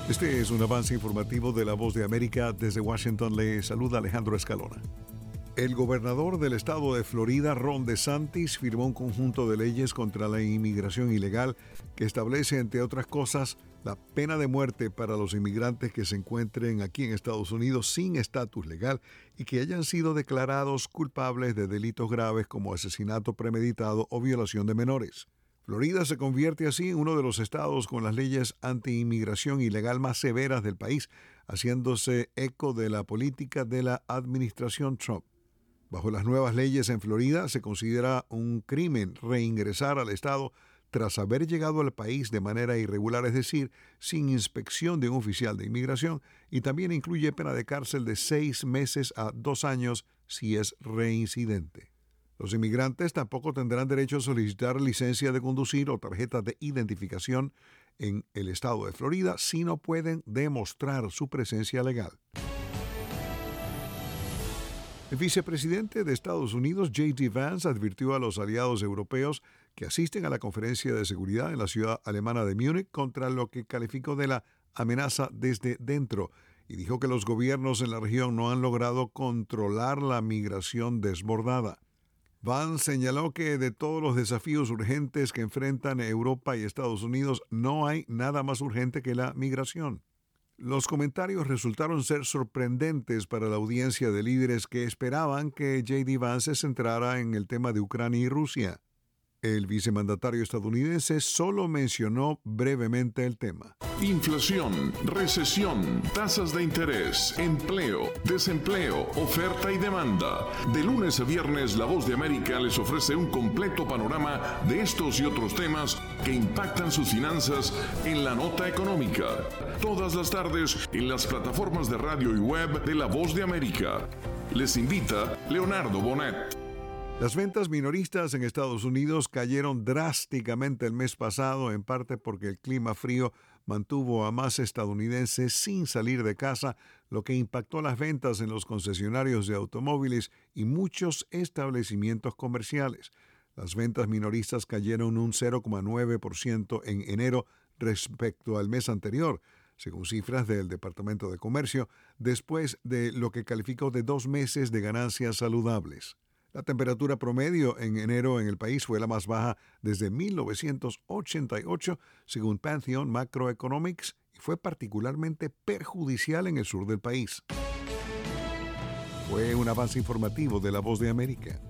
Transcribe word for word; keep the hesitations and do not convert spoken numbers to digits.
Este es un avance informativo de La Voz de América. Desde Washington le saluda Alejandro Escalona. El gobernador del estado de Florida, Ron DeSantis, firmó un conjunto de leyes contra la inmigración ilegal que establece, entre otras cosas, la pena de muerte para los inmigrantes que se encuentren aquí en Estados Unidos sin estatus legal y que hayan sido declarados culpables de delitos graves como asesinato premeditado o violación de menores. Florida se convierte así en uno de los estados con las leyes anti-inmigración ilegal más severas del país, haciéndose eco de la política de la administración Trump. Bajo las nuevas leyes en Florida se considera un crimen reingresar al estado tras haber llegado al país de manera irregular, es decir, sin inspección de un oficial de inmigración, y también incluye pena de cárcel de seis meses a dos años si es reincidente. Los inmigrantes tampoco tendrán derecho a solicitar licencia de conducir o tarjeta de identificación en el estado de Florida si no pueden demostrar su presencia legal. El vicepresidente de Estados Unidos, J D Vance, advirtió a los aliados europeos que asisten a la conferencia de seguridad en la ciudad alemana de Múnich contra lo que calificó de la amenaza desde dentro y dijo que los gobiernos en la región no han logrado controlar la migración desbordada. Vance señaló que de todos los desafíos urgentes que enfrentan Europa y Estados Unidos, no hay nada más urgente que la migración. Los comentarios resultaron ser sorprendentes para la audiencia de líderes que esperaban que J D Vance se centrara en el tema de Ucrania y Rusia. El vicemandatario estadounidense solo mencionó brevemente el tema. Inflación, recesión, tasas de interés, empleo, desempleo, oferta y demanda. De lunes a viernes, La Voz de América les ofrece un completo panorama de estos y otros temas que impactan sus finanzas en la nota económica. Todas las tardes en las plataformas de radio y web de La Voz de América. Les invita Leonardo Bonet. Las ventas minoristas en Estados Unidos cayeron drásticamente el mes pasado, en parte porque el clima frío mantuvo a más estadounidenses sin salir de casa, lo que impactó las ventas en los concesionarios de automóviles y muchos establecimientos comerciales. Las ventas minoristas cayeron un cero coma nueve por ciento en enero respecto al mes anterior, según cifras del Departamento de Comercio, después de lo que calificó de dos meses de ganancias saludables. La temperatura promedio en enero en el país fue la más baja desde mil novecientos ochenta y ocho, según Pantheon Macroeconomics, y fue particularmente perjudicial en el sur del país. Fue un avance informativo de La Voz de América.